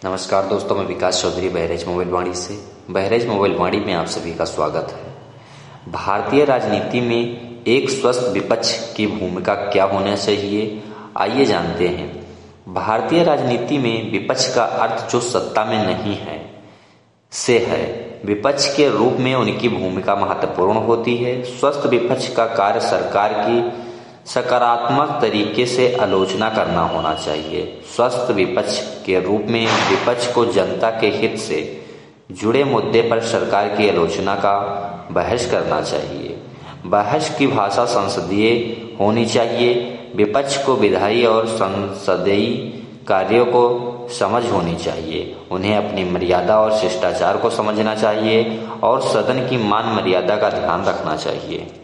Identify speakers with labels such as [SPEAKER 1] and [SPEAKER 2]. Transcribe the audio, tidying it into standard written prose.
[SPEAKER 1] नमस्कार दोस्तों, मैं विकास चौधरी बहरेज मोबाइल वाणी से। बहरेज मोबाइल वाणी में आप सभी का स्वागत है। भारतीय राजनीति में एक स्वस्थ विपक्ष की भूमिका क्या होना चाहिए, आइए जानते हैं। भारतीय राजनीति में विपक्ष का अर्थ जो सत्ता में नहीं है से है। विपक्ष के रूप में उनकी भूमिका महत्वपूर्ण होती है। स्वस्थ विपक्ष का कार्य सरकार की सकारात्मक तरीके से आलोचना करना होना चाहिए। स्वस्थ विपक्ष के रूप में विपक्ष को जनता के हित से जुड़े मुद्दे पर सरकार की आलोचना का बहस करना चाहिए। बहस की भाषा संसदीय होनी चाहिए। विपक्ष को विधायी और संसदीय कार्यों को समझ होनी चाहिए। उन्हें अपनी मर्यादा और शिष्टाचार को समझना चाहिए और सदन की मान मर्यादा का ध्यान रखना चाहिए।